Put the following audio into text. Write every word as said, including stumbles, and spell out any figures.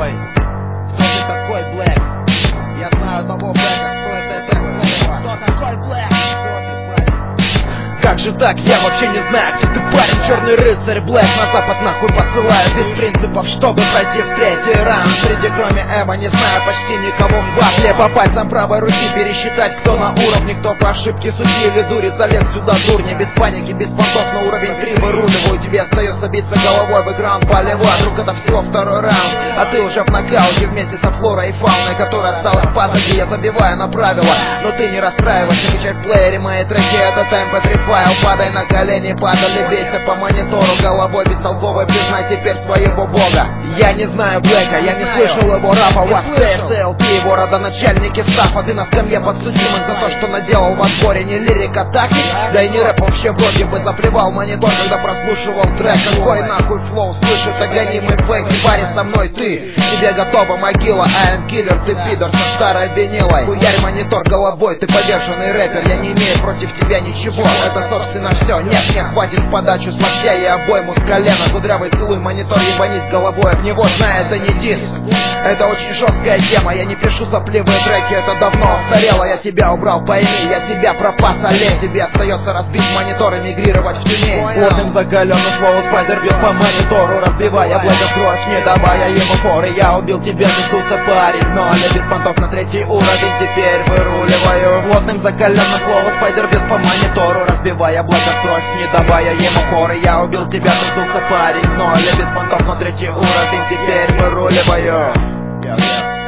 Ой, кто ты такой, Блэк? Я знаю одного Блэка, кто это такой? Кто такой, Блэк? Кто ты, парень? Как же так? Я вообще не знаю, кто ты, парень. Черный рыцарь, Блэк, на запад нахуй посылаю. Без принципов, чтобы пройти в третий раунд. Среди кроме Эма не знаю почти никого в батле. По пальцам правой руки пересчитать, кто на уровне, кто по ошибке судьи или дури. Залез сюда, дурни, без паники, без понтов, на уровень три выруливаю. Тебе остается биться головой в игру полевой. Друг, это всего второй раунд, а ты уже в нокауте вместе со флорой и фауной, которая осталась позади. Я забиваю на правила, но ты не расстраивайся. Качай в плеере мои треки, это эм пэ три файл. Падай на колени, падали, бейся по монитору. Головой бестолковой признай теперь своего бога. Я не знаю Блэка, я не слышал его рапа. У вас эс эл пи, его родоначальники стафа. Ты на скамье подсудимых за то, что наделал в отборе. Не лирика, так и, да и не рэп вообще вроде бы. Заплевал монитор, когда прослушивал трек. Какой нахуй флоу, слышит гонимый фейк. Не пари со мной ты, тебе готова могила. I am killer, ты пидор со старой винилой. Хуярь монитор головой, ты подержанный рэпер. Я не имею против тебя ничего, это собственно все. Нет, не хватит в подачу с локтя и обойму с колена. Кудрявый целуй монитор, ебанись головой в него. Знай, это не диск, это очень жесткая тема. Я не пишу сопливые треки, это давно устарело. Я тебя убрал, пойми, я тебя пропас, олень. Тебе остается разбить монитор и мигрировать в тюней. Плотным закаленным словом спайдер бьет по монитору, разбивая Блэка в кровь, не давая ему форы. Я убил тебя, сдулся парень, но не без понтов на третий уровень теперь выруливаю. Плотным закаленным словом спайдер бьет по монитору, разбивая Блэка в кровь, не давая ему форы. Я убил тебя, сдулся парень, но не без понтов на третий уровень теперь выруливаю. Yeah, yeah.